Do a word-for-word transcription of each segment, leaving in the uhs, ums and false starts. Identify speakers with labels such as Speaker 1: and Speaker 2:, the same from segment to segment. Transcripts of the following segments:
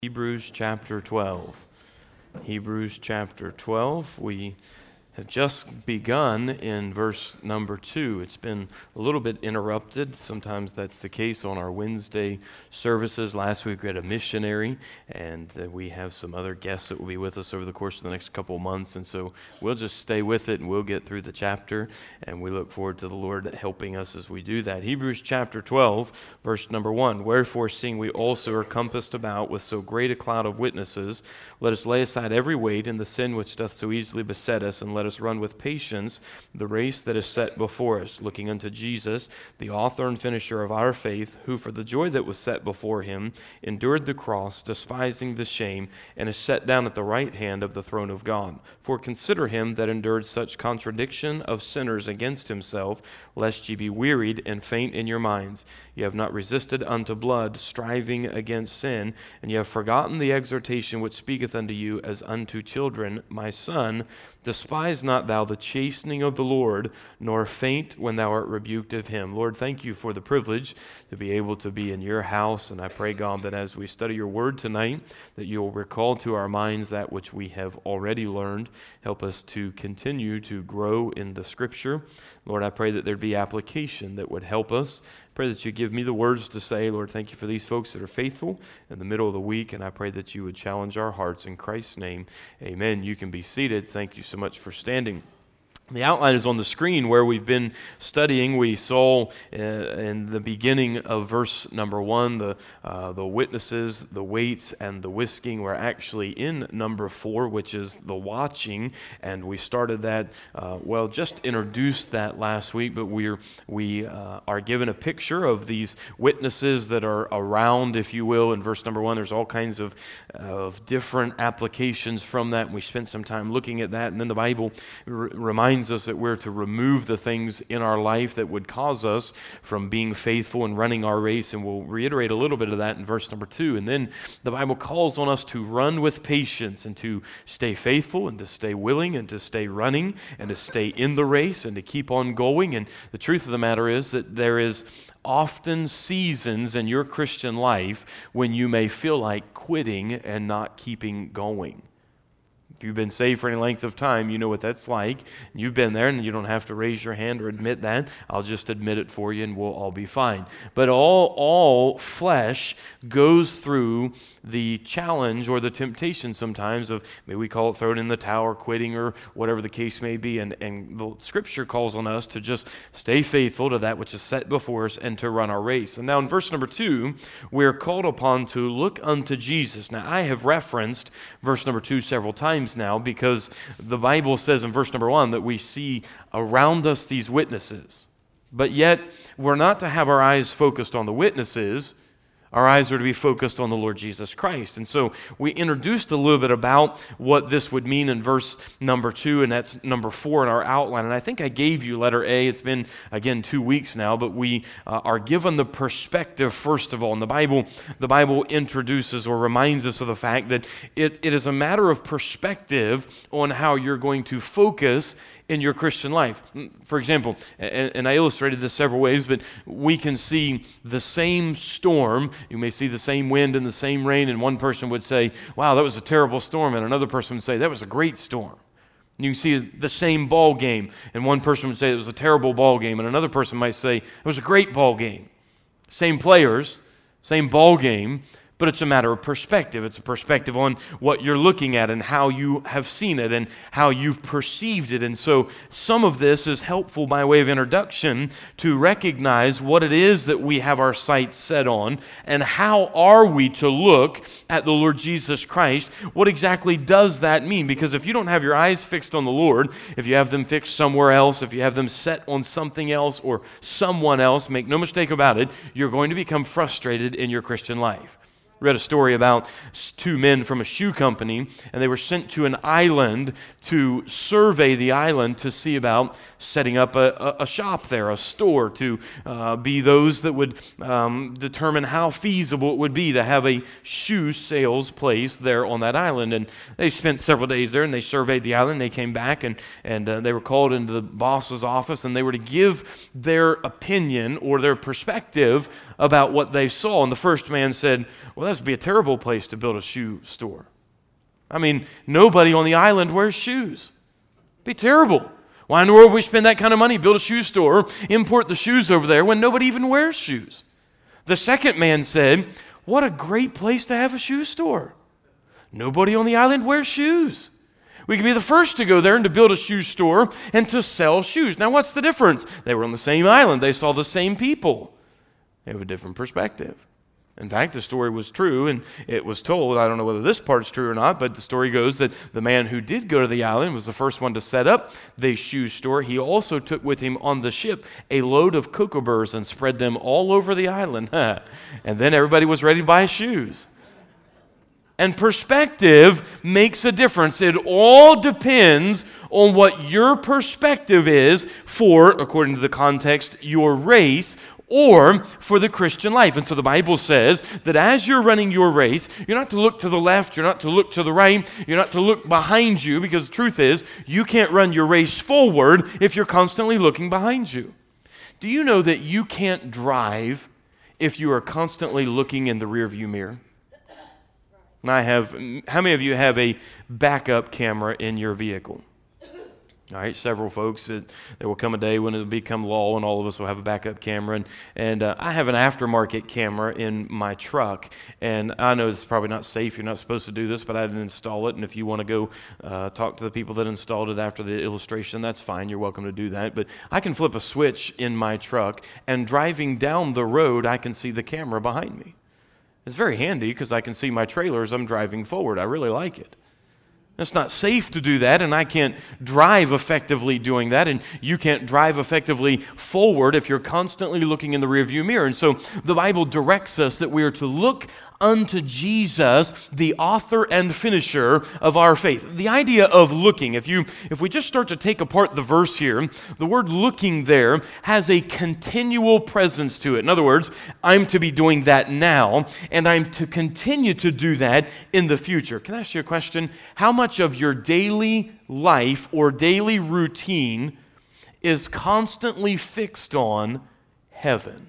Speaker 1: Hebrews chapter twelve. Hebrews chapter twelve. We have just begun in verse number two. It's been a little bit interrupted. Sometimes that's the case on our Wednesday services. Last week we had a missionary, and uh, we have some other guests that will be with us over the course of the next couple of months. And so we'll just stay with it, and we'll get through the chapter, and we look forward to the Lord helping us as we do that. Hebrews chapter twelve, verse number one. Wherefore, seeing we also are compassed about with so great a cloud of witnesses, let us lay aside every weight and the sin which doth so easily beset us, and let us run with patience the race that is set before us, looking unto Jesus, the author and finisher of our faith, who for the joy that was set before him endured the cross, despising the shame, and is set down at the right hand of the throne of God. For consider him that endured such contradiction of sinners against himself, lest ye be wearied and faint in your minds. Ye have not resisted unto blood, striving against sin, and ye have forgotten the exhortation which speaketh unto you as unto children. My son, despise not thou the chastening of the Lord, nor faint when thou art rebuked of him. Lord, thank you for the privilege to be able to be in your house, and I pray, God, that as we study your word tonight, that you'll recall to our minds that which we have already learned. Help us to continue to grow in the Scripture. Lord, I pray that there'd be application that would help us. Pray that you give me the words to say. Lord, thank you for these folks that are faithful in the middle of the week, and I pray that you would challenge our hearts in Christ's name. Amen. You can be seated. Thank you so much for standing. The outline is on the screen where we've been studying. We saw uh, in the beginning of verse number one, the uh, the witnesses, the weights, and the whisking. We're actually in number four, which is the watching, and we started that, uh, well, just introduced that last week, but we're, we uh, are given a picture of these witnesses that are around, if you will. In verse number one, there's all kinds of, of different applications from that, and we spent some time looking at that, and then the Bible r- reminds us that we're to remove the things in our life that would cause us from being faithful and running our race, and we'll reiterate a little bit of that in verse number two. And then the Bible calls on us to run with patience and to stay faithful and to stay willing and to stay running and to stay in the race and to keep on going. And the truth of the matter is that there is often seasons in your Christian life when you may feel like quitting and not keeping going. If you've been saved for any length of time, you know what that's like. You've been there, and you don't have to raise your hand or admit that. I'll just admit it for you, and we'll all be fine. But all, all flesh goes through the challenge or the temptation sometimes of, maybe we call it throwing in the towel, quitting, or whatever the case may be. And, and the Scripture calls on us to just stay faithful to that which is set before us and to run our race. And now in verse number two, we're called upon to look unto Jesus. Now, I have referenced verse number two several times now, because the Bible says in verse number one that we see around us these witnesses. But yet, we're not to have our eyes focused on the witnesses. Our eyes are to be focused on the Lord Jesus Christ. And so we introduced a little bit about what this would mean in verse number two, and that's number four in our outline. And I think I gave you letter A. It's been, again, two weeks now, but we uh, are given the perspective, first of all. And the Bible, the Bible introduces or reminds us of the fact that it, it is a matter of perspective on how you're going to focus in your Christian life. For example, and, and I illustrated this several ways, but we can see the same storm. You may see the same wind and the same rain, and one person would say, wow, that was a terrible storm, and another person would say, that was a great storm. You can see the same ball game, and one person would say it was a terrible ball game, and another person might say it was a great ball game. Same players, same ball game, but it's a matter of perspective. It's a perspective on what you're looking at and how you have seen it and how you've perceived it. And so some of this is helpful by way of introduction to recognize what it is that we have our sights set on and how are we to look at the Lord Jesus Christ. What exactly does that mean? Because if you don't have your eyes fixed on the Lord, if you have them fixed somewhere else, if you have them set on something else or someone else, make no mistake about it, you're going to become frustrated in your Christian life. Read a story about two men from a shoe company, and they were sent to an island to survey the island to see about setting up a, a, a shop there, a store, to uh, be those that would um, determine how feasible it would be to have a shoe sales place there on that island. And they spent several days there, and they surveyed the island. They came back, and, and uh, they were called into the boss's office, and they were to give their opinion or their perspective about what they saw. And the first man said, well, Well, that'd be a terrible place to build a shoe store. I mean, nobody on the island wears shoes. It'd be terrible. Why in the world would we spend that kind of money, build a shoe store, import the shoes over there when nobody even wears shoes? The second man said, what a great place to have a shoe store. Nobody on the island wears shoes. We can be the first to go there and to build a shoe store and to sell shoes. Now, what's the difference? They were on the same island. They saw the same people. They have a different perspective. In fact, the story was true, and it was told. I don't know whether this part's true or not, but the story goes that the man who did go to the island was the first one to set up the shoe store. He also took with him on the ship a load of cocoa burrs and spread them all over the island. And then everybody was ready to buy shoes. And perspective makes a difference. It all depends on what your perspective is for, according to the context, your race, or for the Christian life. And so the Bible says that as you're running your race, you're not to look to the left, you're not to look to the right, you're not to look behind you, because the truth is, you can't run your race forward if you're constantly looking behind you. Do you know that you can't drive if you are constantly looking in the rearview mirror? And I have, how many of you have a backup camera in your vehicle? All right, several folks, that there will come a day when it will become law and all of us will have a backup camera. And, and uh, I have an aftermarket camera in my truck, and I know it's probably not safe. You're not supposed to do this, but I didn't install it. And if you want to go uh, talk to the people that installed it after the illustration, that's fine. You're welcome to do that. But I can flip a switch in my truck, and driving down the road, I can see the camera behind me. It's very handy because I can see my trailer as I'm driving forward. I really like it. It's not safe to do that, and I can't drive effectively doing that, and you can't drive effectively forward if you're constantly looking in the rearview mirror. And so the Bible directs us that we are to look unto Jesus, the author and finisher of our faith. The idea of looking, if you if we just start to take apart the verse here, the word looking there has a continual presence to it. In other words, I'm to be doing that now, and I'm to continue to do that in the future. Can I ask you a question? How much of your daily life or daily routine is constantly fixed on heaven?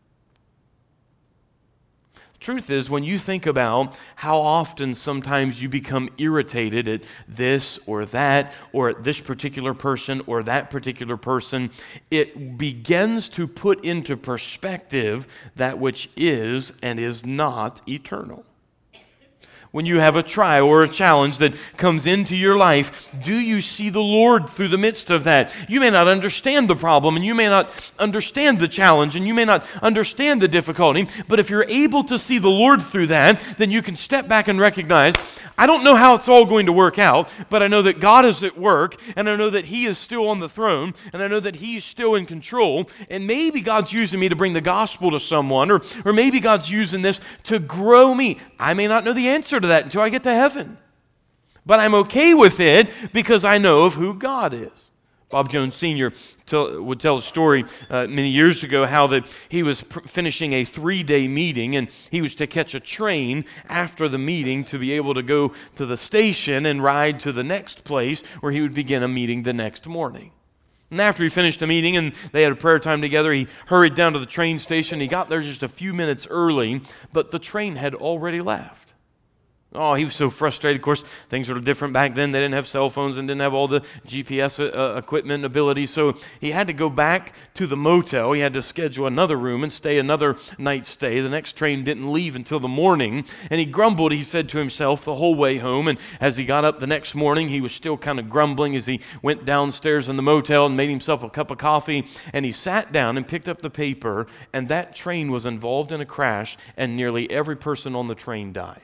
Speaker 1: Truth is, when you think about how often sometimes you become irritated at this or that, or at this particular person or that particular person, it begins to put into perspective that which is and is not eternal. When you have a trial or a challenge that comes into your life, do you see the Lord through the midst of that? You may not understand the problem, and you may not understand the challenge, and you may not understand the difficulty, but if you're able to see the Lord through that, then you can step back and recognize, I don't know how it's all going to work out, but I know that God is at work, and I know that He is still on the throne, and I know that He's still in control, and maybe God's using me to bring the gospel to someone, or, or maybe God's using this to grow me. I may not know the answer to that until I get to heaven. But I'm okay with it because I know of who God is. Bob Jones Senior tell, would tell a story uh, many years ago how that he was pr- finishing a three-day meeting, and he was to catch a train after the meeting to be able to go to the station and ride to the next place where he would begin a meeting the next morning. And after he finished the meeting and they had a prayer time together, he hurried down to the train station. He got there just a few minutes early, but the train had already left. Oh, he was so frustrated. Of course, things were different back then. They didn't have cell phones and didn't have all the G P S uh, equipment and ability. So he had to go back to the motel. He had to schedule another room and stay another night stay. The next train didn't leave until the morning. And he grumbled, he said to himself, the whole way home. And as he got up the next morning, he was still kind of grumbling as he went downstairs in the motel and made himself a cup of coffee. And he sat down and picked up the paper. And that train was involved in a crash, and nearly every person on the train died.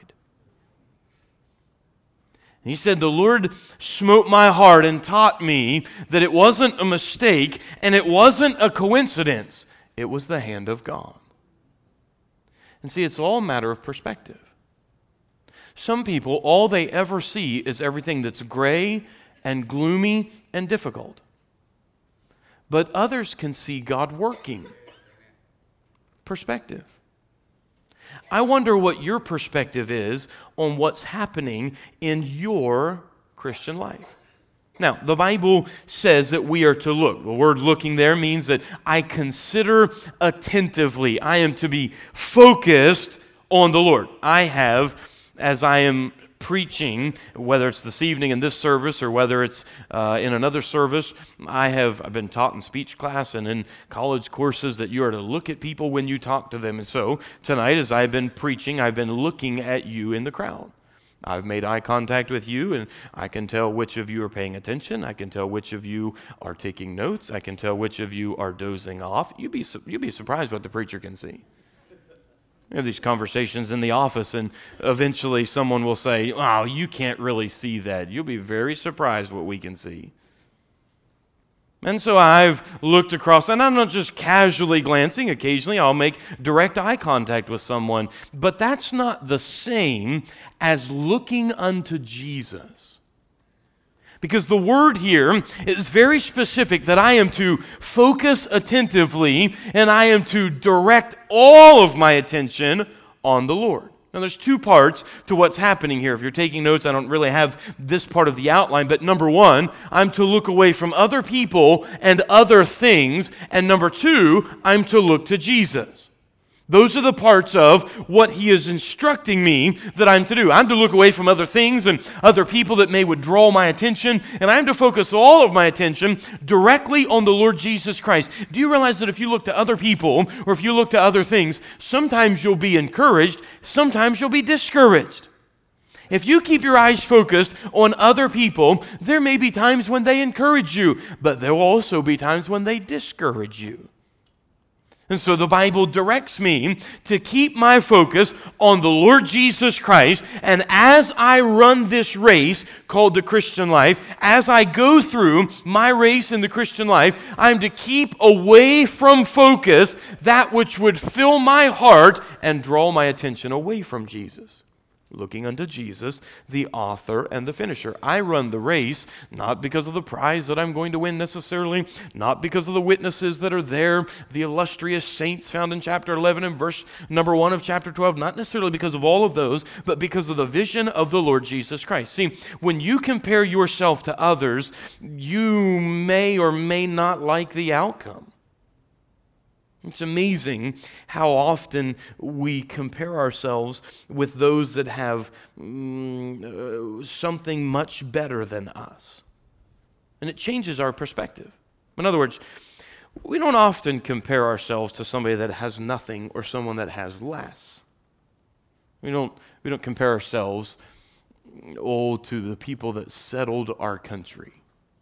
Speaker 1: He said, the Lord smote my heart and taught me that it wasn't a mistake and it wasn't a coincidence. It was the hand of God. And see, it's all a matter of perspective. Some people, all they ever see is everything that's gray and gloomy and difficult. But others can see God working. Perspective. I wonder what your perspective is on what's happening in your Christian life. Now, the Bible says that we are to look. The word looking there means that I consider attentively. I am to be focused on the Lord. I have, as I am preaching, whether it's this evening in this service or whether it's uh, in another service, I have I've been taught in speech class and in college courses that you are to look at people when you talk to them. And so tonight, as I've been preaching, I've been looking at you in the crowd. I've made eye contact with you, and I can tell which of you are paying attention. I can tell which of you are taking notes. I can tell which of you are dozing off. You'd be, you'd be surprised what the preacher can see. You have these conversations in the office, and eventually someone will say, "Oh, you can't really see that." You'll be very surprised what we can see. And so I've looked across, and I'm not just casually glancing. Occasionally I'll make direct eye contact with someone, but that's not the same as looking unto Jesus. Because the word here is very specific that I am to focus attentively and I am to direct all of my attention on the Lord. Now, there's two parts to what's happening here. If you're taking notes, I don't really have this part of the outline, but number one, I'm to look away from other people and other things, and number two, I'm to look to Jesus. Those are the parts of what he is instructing me that I'm to do. I'm to look away from other things and other people that may withdraw my attention, and I'm to focus all of my attention directly on the Lord Jesus Christ. Do you realize that if you look to other people or if you look to other things, sometimes you'll be encouraged, sometimes you'll be discouraged? If you keep your eyes focused on other people, there may be times when they encourage you, but there will also be times when they discourage you. And so the Bible directs me to keep my focus on the Lord Jesus Christ. And as I run this race called the Christian life, as I go through my race in the Christian life, I'm to keep away from focus that which would fill my heart and draw my attention away from Jesus. Looking unto Jesus, the author and the finisher. I run the race not because of the prize that I'm going to win necessarily, not because of the witnesses that are there, the illustrious saints found in chapter eleven and verse number one of chapter twelve, not necessarily because of all of those, but because of the vision of the Lord Jesus Christ. See, when you compare yourself to others, you may or may not like the outcome. It's amazing how often we compare ourselves with those that have mm, uh, something much better than us. And it changes our perspective. In other words, we don't often compare ourselves to somebody that has nothing or someone that has less. We don't, we don't compare ourselves, oh, to the people that settled our country.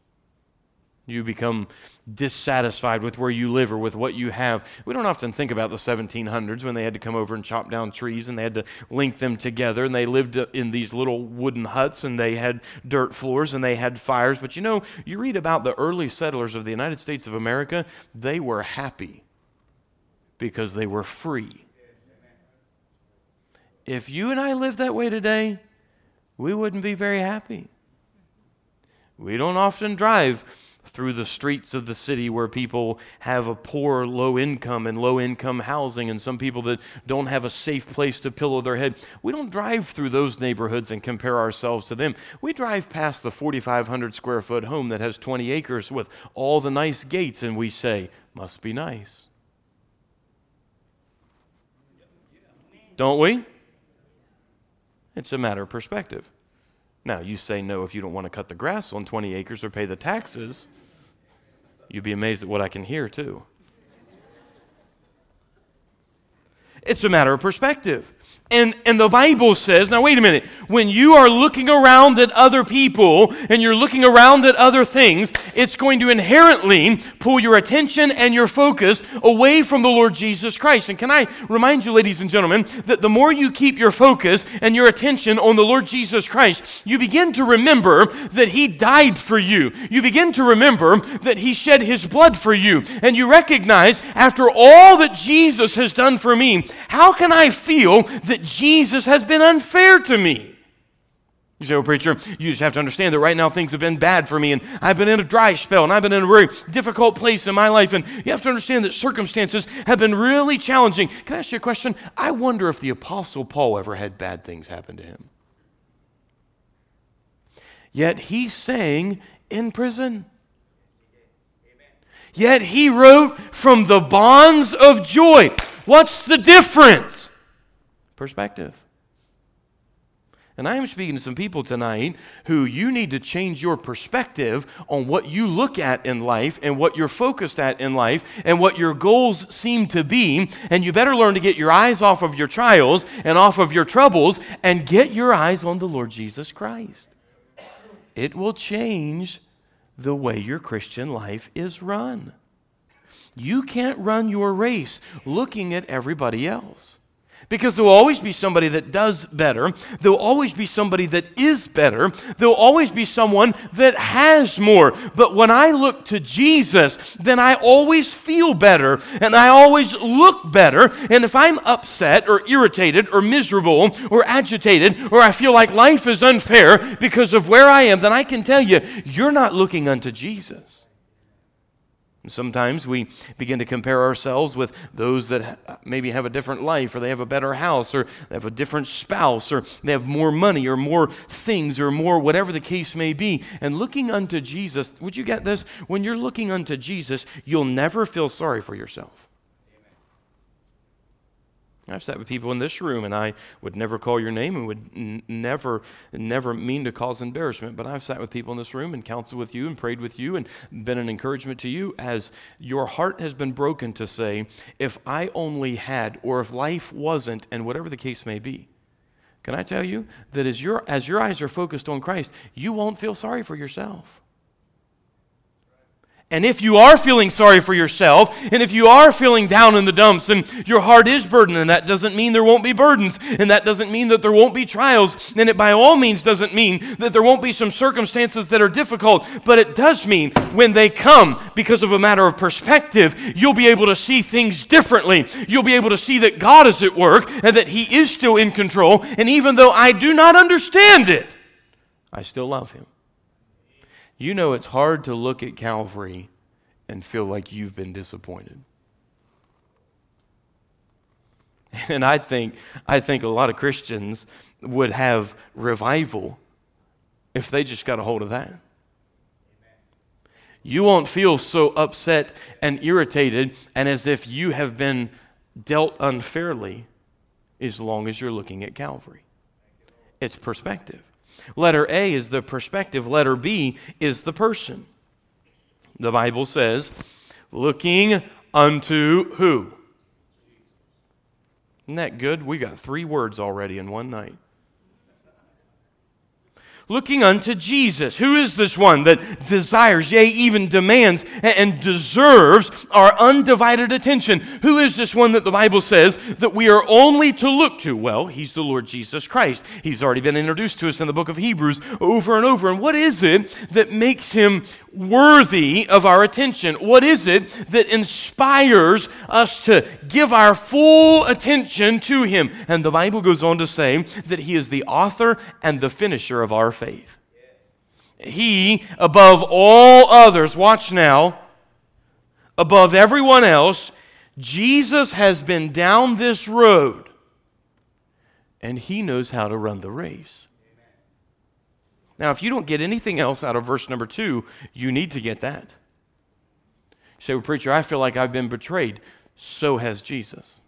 Speaker 1: You become dissatisfied with where you live or with what you have. We don't often think about the seventeen hundreds when they had to come over and chop down trees and they had to link them together, and they lived in these little wooden huts and they had dirt floors and they had fires. But you know, you read about the early settlers of the United States of America, they were happy because they were free. If you and I lived that way today, we wouldn't be very happy. We don't often drive through the streets of the city where people have a poor, low income and low income housing, and some people that don't have a safe place to pillow their head. We don't drive through those neighborhoods and compare ourselves to them. We drive past the forty-five hundred square foot home that has twenty acres with all the nice gates, and we say, must be nice. Don't we? It's a matter of perspective. Now, you say no if you don't want to cut the grass on twenty acres or pay the taxes. You'd be amazed at what I can hear, too. It's a matter of perspective. And, and the Bible says, now wait a minute, when you are looking around at other people and you're looking around at other things, it's going to inherently pull your attention and your focus away from the Lord Jesus Christ. And can I remind you, ladies and gentlemen, that the more you keep your focus and your attention on the Lord Jesus Christ, you begin to remember that He died for you. You begin to remember that He shed His blood for you. And you recognize, after all that Jesus has done for me, how can I feel that Jesus has been unfair to me? You say, well, preacher, you just have to understand that right now things have been bad for me, and I've been in a dry spell, and I've been in a very difficult place in my life, and you have to understand that circumstances have been really challenging. Can I ask you a question? I wonder if the Apostle Paul ever had bad things happen to him. Yet he sang in prison. Yet he wrote from the bonds of joy. What's the difference? Perspective. And I am speaking to some people tonight who you need to change your perspective on what you look at in life and what you're focused at in life and what your goals seem to be. And you better learn to get your eyes off of your trials and off of your troubles and get your eyes on the Lord Jesus Christ. It will change the way your Christian life is run. You can't run your race looking at everybody else. Because there will always be somebody that does better. There will always be somebody that is better. There will always be someone that has more. But when I look to Jesus, then I always feel better and I always look better. And if I'm upset or irritated or miserable or agitated or I feel like life is unfair because of where I am, then I can tell you, you're not looking unto Jesus. And sometimes we begin to compare ourselves with those that maybe have a different life, or they have a better house, or they have a different spouse, or they have more money, or more things, or more whatever the case may be. And looking unto Jesus, would you get this? When you're looking unto Jesus, you'll never feel sorry for yourself. I've sat with people in this room, and I would never call your name and would n- never, never mean to cause embarrassment, but I've sat with people in this room and counseled with you and prayed with you and been an encouragement to you as your heart has been broken to say, if I only had, or if life wasn't, and whatever the case may be. Can I tell you that as your, as your eyes are focused on Christ, you won't feel sorry for yourself. And if you are feeling sorry for yourself, and if you are feeling down in the dumps, and your heart is burdened, and that doesn't mean there won't be burdens, and that doesn't mean that there won't be trials, and it by all means doesn't mean that there won't be some circumstances that are difficult, but it does mean when they come, because of a matter of perspective, you'll be able to see things differently. You'll be able to see that God is at work, and that He is still in control, and even though I do not understand it, I still love Him. You know it's hard to look at Calvary and feel like you've been disappointed. And I think I think a lot of Christians would have revival if they just got a hold of that. You won't feel so upset and irritated and as if you have been dealt unfairly as long as you're looking at Calvary. It's perspective. Letter A is the perspective. Letter B is the person. The Bible says, looking unto who? Isn't that good? We got three words already in one night. Looking unto Jesus. Who is this one that desires, yea, even demands and deserves our undivided attention? Who is this one that the Bible says that we are only to look to? Well, He's the Lord Jesus Christ. He's already been introduced to us in the book of Hebrews over and over. And what is it that makes Him worthy of our attention? What is it that inspires us to give our full attention to Him? And the Bible goes on to say that He is the author and the finisher of our faith. He, above all others, watch now, above everyone else, Jesus has been down this road, and He knows how to run the race. Now, if you don't get anything else out of verse number two, you need to get that. You say, well, preacher, I feel like I've been betrayed. So has Jesus.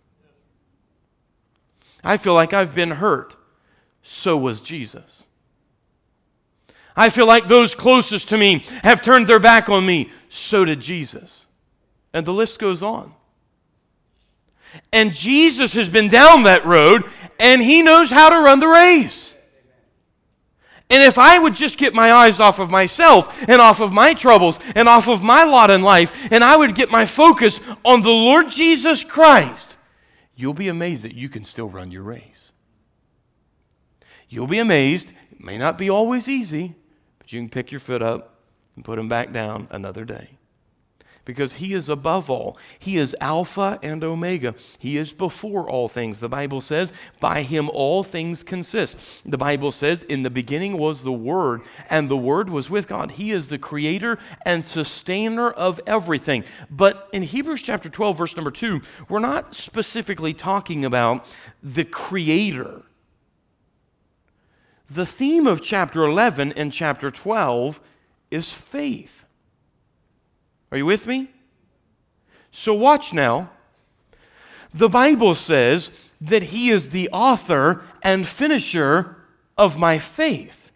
Speaker 1: I feel like I've been hurt. So was Jesus. I feel like those closest to me have turned their back on me. So did Jesus. And the list goes on. And Jesus has been down that road, and He knows how to run the race. And if I would just get my eyes off of myself and off of my troubles and off of my lot in life, and I would get my focus on the Lord Jesus Christ, you'll be amazed that you can still run your race. You'll be amazed. It may not be always easy, but you can pick your foot up and put them back down another day. Because He is above all. He is Alpha and Omega. He is before all things. The Bible says, by Him all things consist. The Bible says, in the beginning was the Word, and the Word was with God. He is the creator and sustainer of everything. But in Hebrews chapter twelve, verse number two, we're not specifically talking about the creator. The theme of chapter eleven and chapter twelve is faith. Are you with me? So watch now. The Bible says that He is the author and finisher of my faith.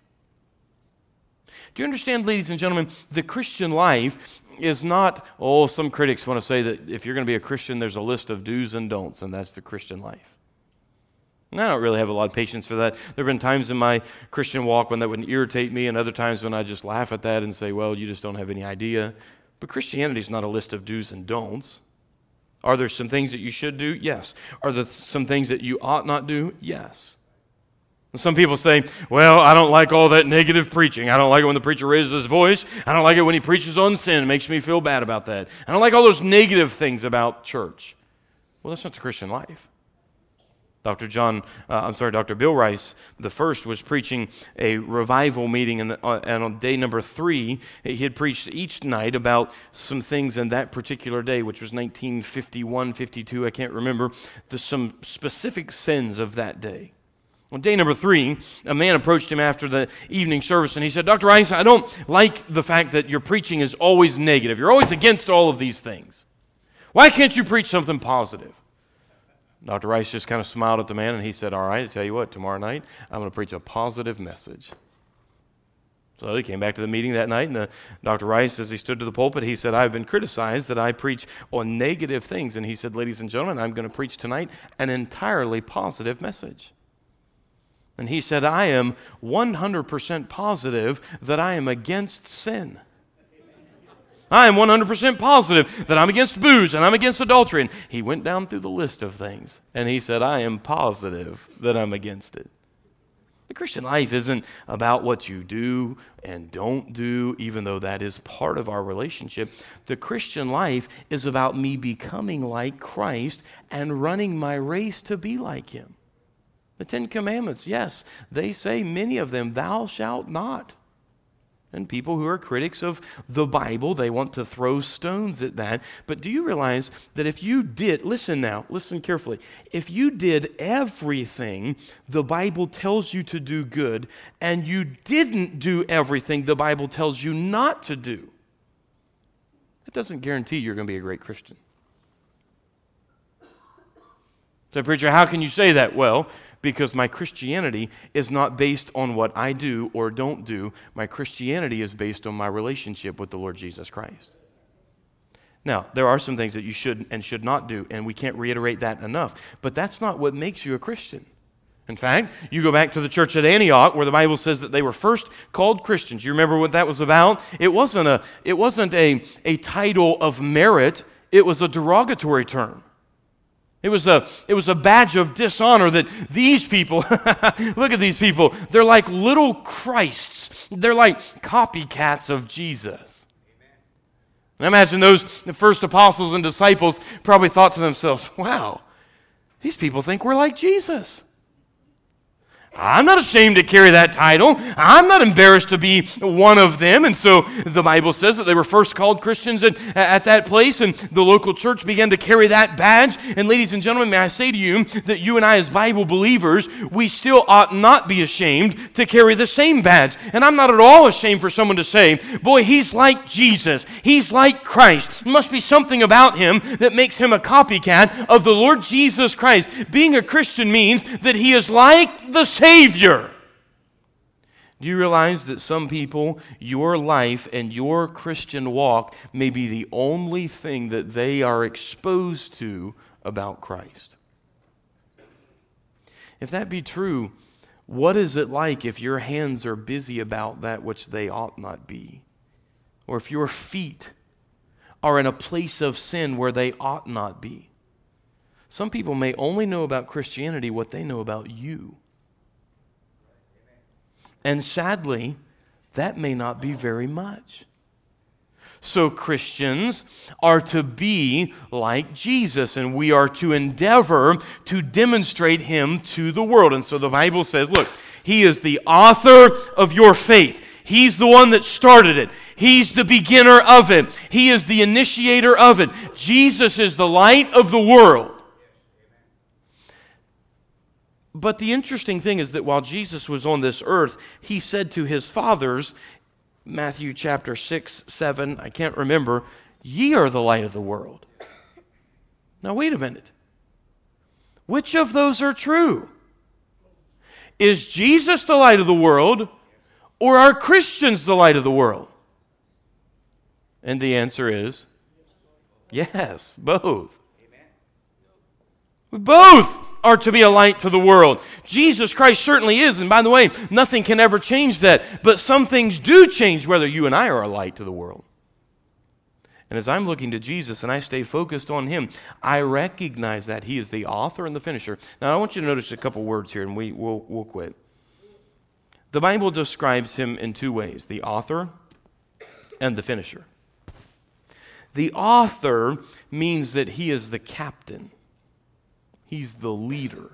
Speaker 1: Do you understand, ladies and gentlemen, the Christian life is not, oh, some critics want to say that if you're going to be a Christian, there's a list of do's and don'ts, and that's the Christian life. And I don't really have a lot of patience for that. There have been times in my Christian walk when that would irritate me, and other times when I just laugh at that and say, well, you just don't have any idea. But Christianity is not a list of do's and don'ts. Are there some things that you should do? Yes. Are there some things that you ought not do? Yes. And some people say, well, I don't like all that negative preaching. I don't like it when the preacher raises his voice. I don't like it when he preaches on sin. It makes me feel bad about that. I don't like all those negative things about church. Well, that's not the Christian life. Doctor John, uh, I'm sorry, Doctor Bill Rice, the first, was preaching a revival meeting, and, uh, and on day number three, he had preached each night about some things in that particular day, which was nineteen fifty-one, fifty-two, I can't remember, the, some specific sins of that day. On day number three, a man approached him after the evening service, and he said, Doctor Rice, I don't like the fact that your preaching is always negative. You're always against all of these things. Why can't you preach something positive? Doctor Rice just kind of smiled at the man, and he said, all right, I tell you what, tomorrow night, I'm going to preach a positive message. So he came back to the meeting that night, and uh, Doctor Rice, as he stood to the pulpit, he said, I've been criticized that I preach on negative things. And he said, ladies and gentlemen, I'm going to preach tonight an entirely positive message. And he said, I am one hundred percent positive that I am against sin. I am one hundred percent positive that I'm against booze and I'm against adultery. And he went down through the list of things, and he said, I am positive that I'm against it. The Christian life isn't about what you do and don't do, even though that is part of our relationship. The Christian life is about me becoming like Christ and running my race to be like Him. The Ten Commandments, yes, they say, many of them, thou shalt not. And people who are critics of the Bible, they want to throw stones at that. But do you realize that if you did, listen now, listen carefully, if you did everything the Bible tells you to do good, and you didn't do everything the Bible tells you not to do, it doesn't guarantee you're going to be a great Christian. So, preacher, how can you say that? Well, because my Christianity is not based on what I do or don't do. My Christianity is based on my relationship with the Lord Jesus Christ. Now, there are some things that you should and should not do, and we can't reiterate that enough. But that's not what makes you a Christian. In fact, you go back to the church at Antioch, where the Bible says that they were first called Christians. You remember what that was about? It wasn't a, it wasn't a, a title of merit. It was a derogatory term. It was a, it was a badge of dishonor that these people, look at these people, they're like little Christs. They're like copycats of Jesus. And I imagine those the first apostles and disciples probably thought to themselves, wow, these people think we're like Jesus. I'm not ashamed to carry that title. I'm not embarrassed to be one of them. And so the Bible says that they were first called Christians at, at that place, and the local church began to carry that badge. And ladies and gentlemen, may I say to you that you and I as Bible believers, we still ought not be ashamed to carry the same badge. And I'm not at all ashamed for someone to say, boy, he's like Jesus. He's like Christ. There must be something about him that makes him a copycat of the Lord Jesus Christ. Being a Christian means that he is like the Savior. Savior. Do you realize that some people, your life and your Christian walk may be the only thing that they are exposed to about Christ? If that be true, what is it like if your hands are busy about that which they ought not be? Or if your feet are in a place of sin where they ought not be? Some people may only know about Christianity what they know about you. And sadly, that may not be very much. So Christians are to be like Jesus, and we are to endeavor to demonstrate him to the world. And so the Bible says, look, he is the author of your faith. He's the one that started it. He's the beginner of it. He is the initiator of it. Jesus is the light of the world. But the interesting thing is that while Jesus was on this earth, he said to his fathers, Matthew chapter six, seven, I can't remember, ye are the light of the world. Now wait a minute. Which of those are true? Is Jesus the light of the world, or are Christians the light of the world? And the answer is yes, both. Both are to be a light to the world. Jesus Christ certainly is, and by the way, nothing can ever change that, but some things do change whether you and I are a light to the world. And as I'm looking to Jesus and I stay focused on Him, I recognize that He is the author and the finisher. Now, I want you to notice a couple words here, and we, we'll, we'll quit. The Bible describes Him in two ways, the author and the finisher. The author means that He is the captain. He's the leader.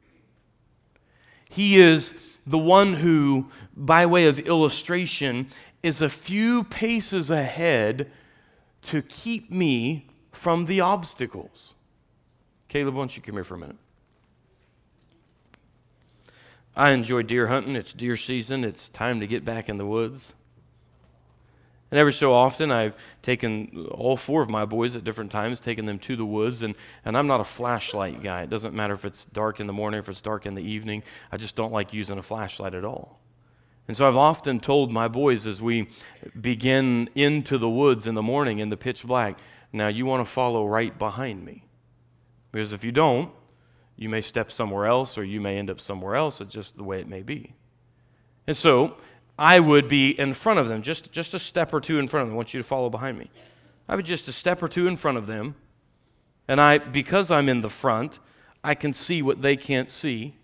Speaker 1: He is the one who, by way of illustration, is a few paces ahead to keep me from the obstacles. Caleb, why don't you come here for a minute? I enjoy deer hunting. It's deer season. It's time to get back in the woods. And every so often, I've taken all four of my boys at different times, taken them to the woods, and, and I'm not a flashlight guy. It doesn't matter if it's dark in the morning, if it's dark in the evening. I just don't like using a flashlight at all. And so I've often told my boys as we begin into the woods in the morning in the pitch black, now you want to follow right behind me. Because if you don't, you may step somewhere else or you may end up somewhere else. It's just the way it may be. And so I would be in front of them, just, just a step or two in front of them. I want you to follow behind me. I would just a step or two in front of them. And I, because I'm in the front, I can see what they can't see.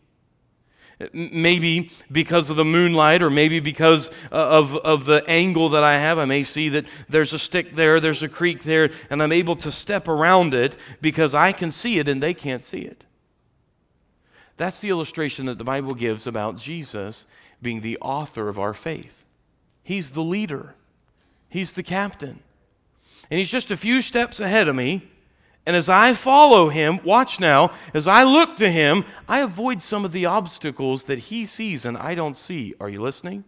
Speaker 1: Maybe because of the moonlight or maybe because of, of the angle that I have, I may see that there's a stick there, there's a creek there, and I'm able to step around it because I can see it and they can't see it. That's the illustration that the Bible gives about Jesus being the author of our faith. He's the leader. He's the captain. And He's just a few steps ahead of me. And as I follow Him, watch now, as I look to Him, I avoid some of the obstacles that He sees and I don't see. Are you listening?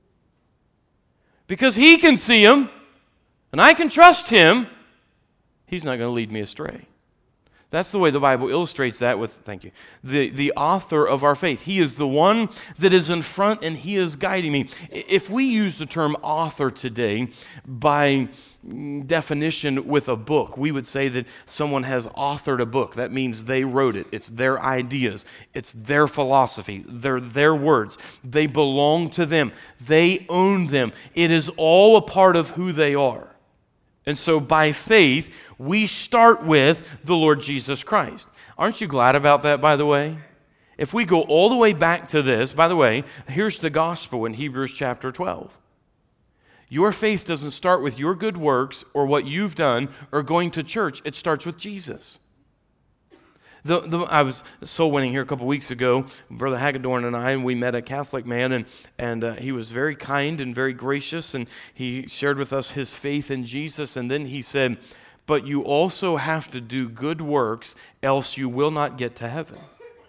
Speaker 1: Because He can see them, and I can trust Him, He's not going to lead me astray. That's the way the Bible illustrates that with, thank you, the, the author of our faith. He is the one that is in front and He is guiding me. If we use the term author today by definition with a book, we would say that someone has authored a book. That means they wrote it. It's their ideas. It's their philosophy. They're their words. They belong to them. They own them. It is all a part of who they are. And so by faith, we start with the Lord Jesus Christ. Aren't you glad about that, by the way? If we go all the way back to this, by the way, here's the gospel in Hebrews chapter twelve. Your faith doesn't start with your good works or what you've done or going to church. It starts with Jesus. The, the, I was soul winning here a couple weeks ago. Brother Hagedorn and I, and we met a Catholic man, and, and uh, he was very kind and very gracious, and he shared with us his faith in Jesus, and then he said, but you also have to do good works, else you will not get to heaven.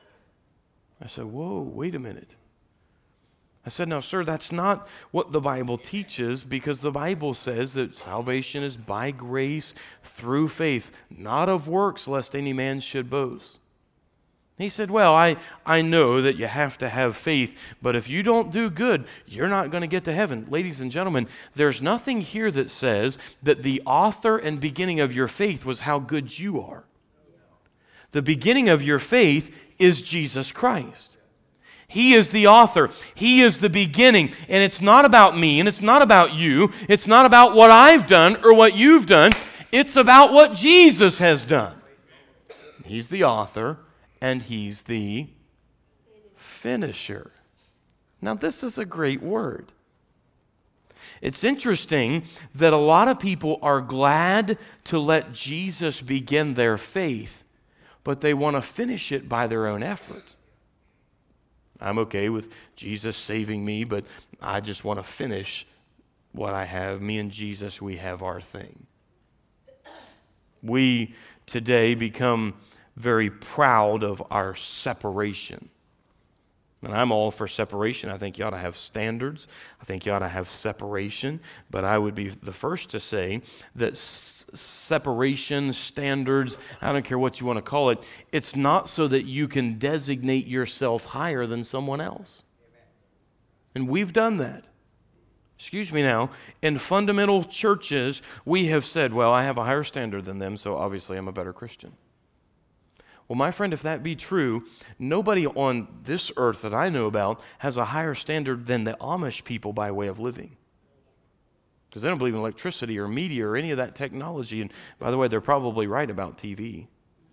Speaker 1: I said, whoa, wait a minute. I said, now, sir, that's not what the Bible teaches, because the Bible says that salvation is by grace through faith, not of works, lest any man should boast. He said, well, I, I know that you have to have faith, but if you don't do good, you're not going to get to heaven. Ladies and gentlemen, there's nothing here that says that the author and beginning of your faith was how good you are. The beginning of your faith is Jesus Christ. He is the author. He is the beginning. And it's not about me, and it's not about you. It's not about what I've done or what you've done. It's about what Jesus has done. He's the author, and He's the finisher. Now, this is a great word. It's interesting that a lot of people are glad to let Jesus begin their faith, but they want to finish it by their own effort. I'm okay with Jesus saving me, but I just want to finish what I have. Me and Jesus, we have our thing. We today become very proud of our separation. And I'm all for separation. I think you ought to have standards. I think you ought to have separation. But I would be the first to say that s- separation, standards, I don't care what you want to call it, it's not so that you can designate yourself higher than someone else. And we've done that. Excuse me now, in fundamental churches, we have said, well, I have a higher standard than them, so obviously I'm a better Christian. Well, my friend, if that be true, nobody on this earth that I know about has a higher standard than the Amish people by way of living. Because they don't believe in electricity or media or any of that technology. And by the way, they're probably right about T V.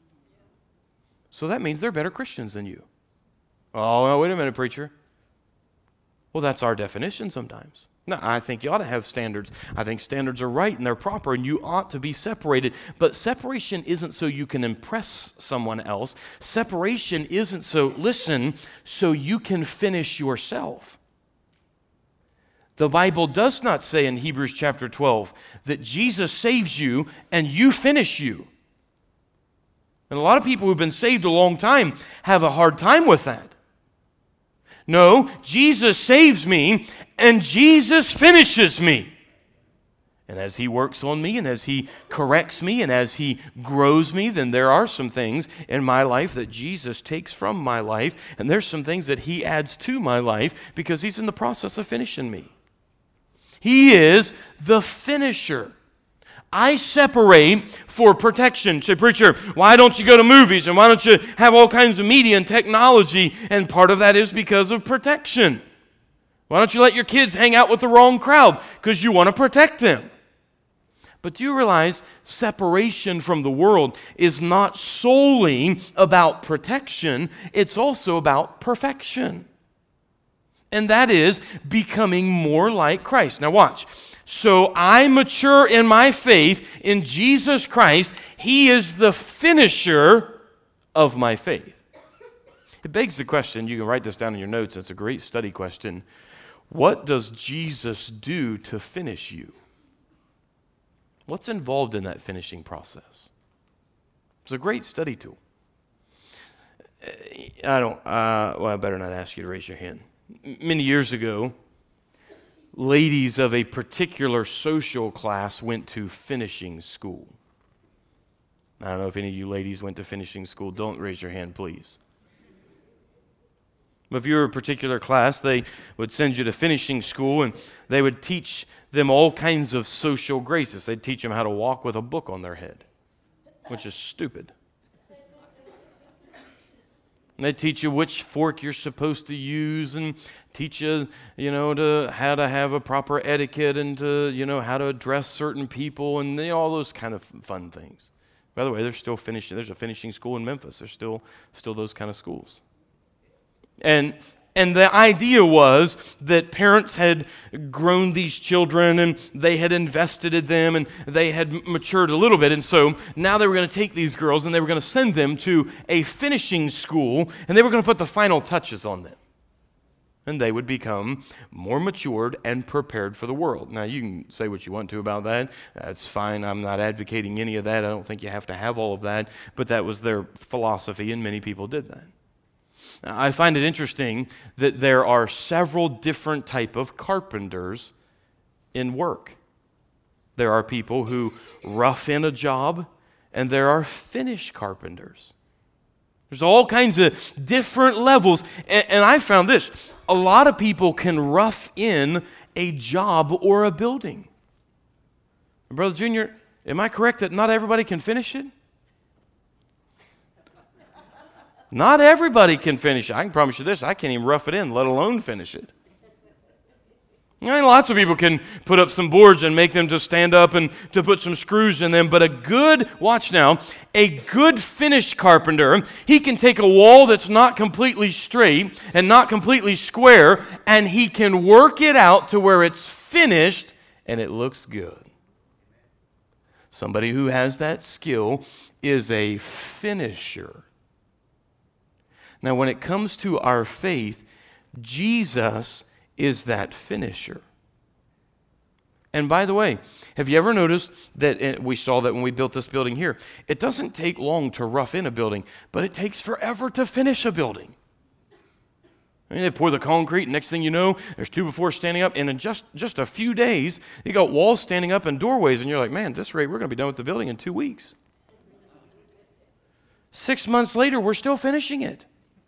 Speaker 1: So that means they're better Christians than you. Oh, no, wait a minute, preacher. Well, that's our definition sometimes. No, I think you ought to have standards. I think standards are right and they're proper and you ought to be separated. But separation isn't so you can impress someone else. Separation isn't so, listen, so you can finish yourself. The Bible does not say in Hebrews chapter twelve that Jesus saves you and you finish you. And a lot of people who've been saved a long time have a hard time with that. No, Jesus saves me, and Jesus finishes me. And as He works on me, and as He corrects me, and as He grows me, then there are some things in my life that Jesus takes from my life, and there's some things that He adds to my life because He's in the process of finishing me. He is the finisher. I separate for protection. Say, preacher, why don't you go to movies and why don't you have all kinds of media and technology? And part of that is because of protection. Why don't you let your kids hang out with the wrong crowd? Because you want to protect them. But do you realize separation from the world is not solely about protection, it's also about perfection. And that is becoming more like Christ. Now watch. So I mature in my faith in Jesus Christ. He is the finisher of my faith. It begs the question, you can write this down in your notes, it's a great study question. What does Jesus do to finish you? What's involved in that finishing process? It's a great study tool. I don't, uh, well, I better not ask you to raise your hand. Many years ago, ladies of a particular social class went to finishing school. I don't know if any of you ladies went to finishing school. Don't raise your hand, please. If you were a particular class, they would send you to finishing school, and they would teach them all kinds of social graces. They'd teach them how to walk with a book on their head, which is stupid. And they teach you which fork you're supposed to use and teach you, you know, to how to have a proper etiquette and to, you know, how to address certain people and you know, all those kind of fun things. By the way, there's still finishing. There's a finishing school in Memphis. There's still still those kind of schools. And and the idea was that parents had grown these children and they had invested in them and they had matured a little bit. And so now they were going to take these girls and they were going to send them to a finishing school and they were going to put the final touches on them. And they would become more matured and prepared for the world. Now, you can say what you want to about that. That's fine. I'm not advocating any of that. I don't think you have to have all of that. But that was their philosophy, and many people did that. I find it interesting that there are several different type of carpenters in work. There are people who rough in a job, and there are finish carpenters. There's all kinds of different levels, and, and I found this. A lot of people can rough in a job or a building. Brother Junior, am I correct that not everybody can finish it? Not everybody can finish it. I can promise you this, I can't even rough it in, let alone finish it. I mean, lots of people can put up some boards and make them to stand up and to put some screws in them, but a good, watch now, a good finish carpenter, he can take a wall that's not completely straight and not completely square, and he can work it out to where it's finished and it looks good. Somebody who has that skill is a finisher. Now, when it comes to our faith, Jesus is that finisher. And by the way, have you ever noticed that we saw that when we built this building here, it doesn't take long to rough in a building, but it takes forever to finish a building. I mean, they pour the concrete, and next thing you know, there's two before standing up, and in just, just a few days, you got walls standing up and doorways, and you're like, man, at this rate, we're going to be done with the building in two weeks. Six months later, we're still finishing it.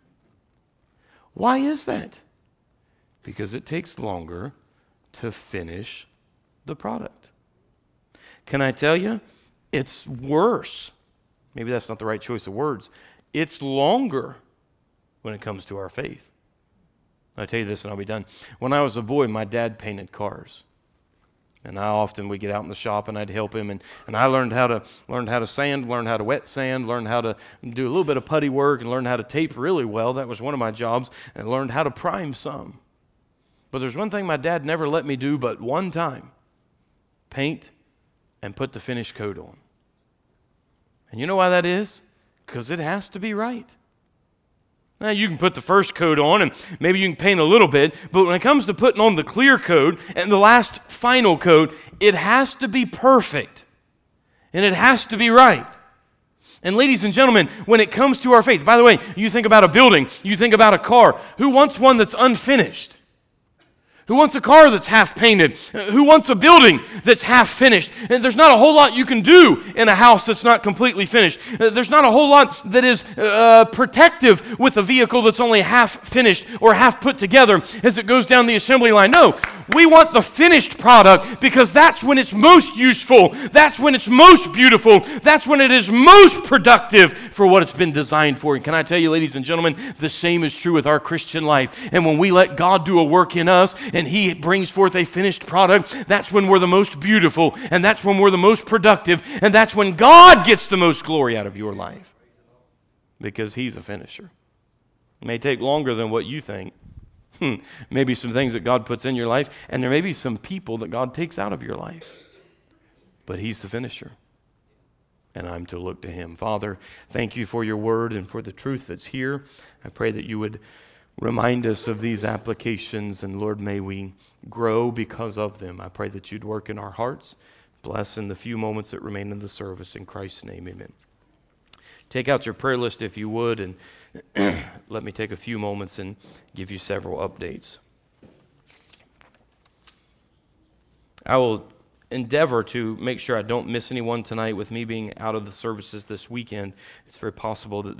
Speaker 1: Why is that? Because it takes longer to finish the product. Can I tell you, it's worse. Maybe that's not the right choice of words. It's longer when it comes to our faith. I'll tell you this and I'll be done. When I was a boy, my dad painted cars. And I often would get out in the shop and I'd help him. And, and I learned how to learned how to sand, learned how to wet sand, learned how to do a little bit of putty work, and learned how to tape really well. That was one of my jobs. And learned how to prime some. But there's one thing my dad never let me do but one time. Paint and put the finish coat on. And you know why that is? Because it has to be right. Now, you can put the first coat on, and maybe you can paint a little bit, but when it comes to putting on the clear coat and the last final coat, it has to be perfect, and it has to be right. And ladies and gentlemen, when it comes to our faith, by the way, you think about a building, you think about a car. Who wants one that's unfinished? Who wants a car that's half painted? Who wants a building that's half finished? And there's not a whole lot you can do in a house that's not completely finished. There's not a whole lot that is uh, protective with a vehicle that's only half finished or half put together as it goes down the assembly line. No, we want the finished product because that's when it's most useful. That's when it's most beautiful. That's when it is most productive for what it's been designed for. And can I tell you, ladies and gentlemen, the same is true with our Christian life. And when we let God do a work in us, and He brings forth a finished product, that's when we're the most beautiful, and that's when we're the most productive, and that's when God gets the most glory out of your life. Because He's a finisher. It may take longer than what you think. Hmm. Maybe some things that God puts in your life, and there may be some people that God takes out of your life. But He's the finisher. And I'm to look to Him. Father, thank you for your word and for the truth that's here. I pray that you would remind us of these applications, and Lord, may we grow because of them. I pray that you'd work in our hearts. Bless in the few moments that remain in the service. In Christ's name, amen. Take out your prayer list if you would, and let me take a few moments and give you several updates. I will endeavor to make sure I don't miss anyone tonight with me being out of the services this weekend. It's very possible that